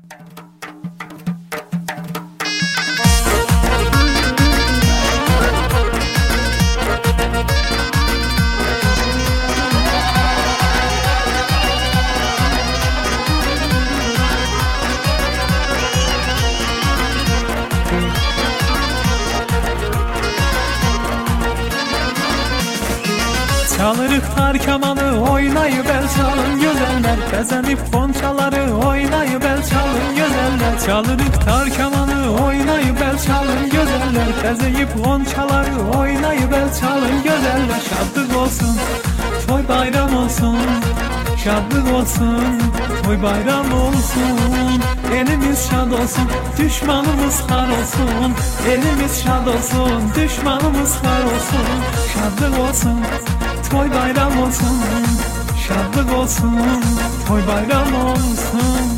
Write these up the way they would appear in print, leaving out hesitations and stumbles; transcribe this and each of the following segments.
Çalırıq tar kamanı, oynayıb el çalın gözəller. Bəzənib qonçaları, oynayıb el çalın gözəller. Çalırıq tar kamanı, oynayıb el çalın gözəller. Bəzənib qonçaları, oynayıb el çalın gözəller. Şadlıq olsun, toy bayram olsun. Şadlıq olsun, toy bayram olsun. Elimiz şad olsun, düşmanımız xar olsun. Elimiz şad olsun, düşmanımız xar olsun. Şadlıq olsun, toy bayram olsun. Şadlıq olsun, toy bayram olsun.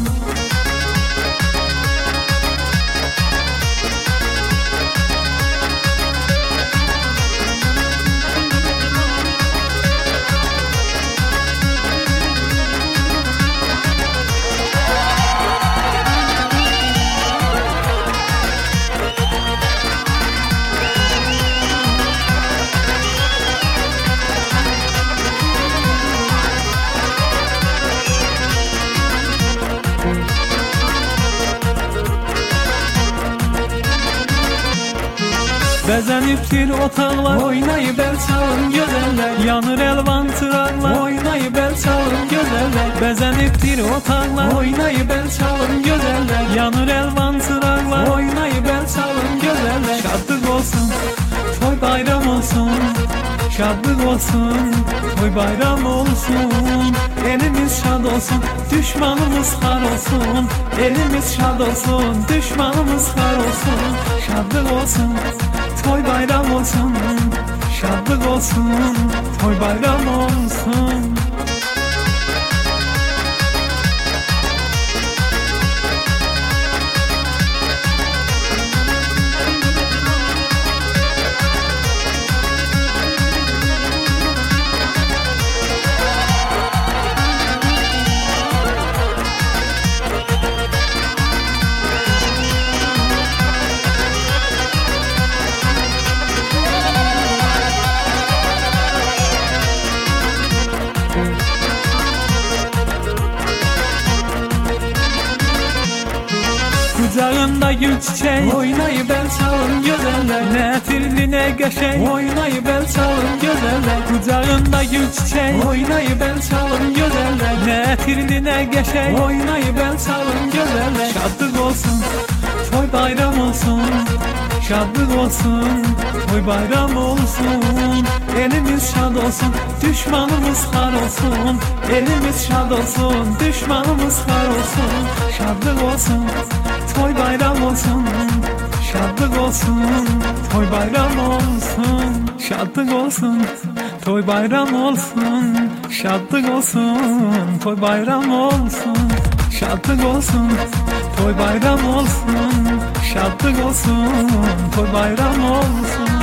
Bəzənibdir otaqlar, oynayıb el çalın gözəller. Yanır elvan çıraqlar, oynayıb el çalın gözəller. Bəzənibdir otaqlar, oynayıb el çalın gözəller. Yanır elvan çıraqlar, oynayıb el çalın gözəller. Şadlıq olsun, toy bayram olsun. Şadlıq olsun, toy bayram olsun. Elimiz şad olsun, düşmanımız xar olsun. Elimiz şad olsun, düşmanımız xar olsun. Şadlıq olsun, toy bayram olsun. Şadlıq olsun, toy bayram olsun. Kucağında gül çiçek, oynayıb el çalın gözəller. Nə tirli nə qəşəng, oynayıb el çalın gözəller. Kucağında gül çiçek, oynayıb el çalın gözəller. Nə tirli nə qəşəng, oynayıb el çalın gözəller. Şadlıq olsun, toy bayram olsun. Şadlıq olsun, toy bayram olsun. Elimiz şad olsun, düşmanımız xar olsun. Elimiz şad olsun, düşmanımız xar olsun. Şadlıq olsun, toy bayram olsun. Şadlıq olsun, toy bayram olsun. Şadlıq olsun, toy bayram olsun. Şadlıq olsun, toy bayram olsun. Şadlıq olsun, toy bayram olsun. Şadlıq olsun, toy bayram olsun.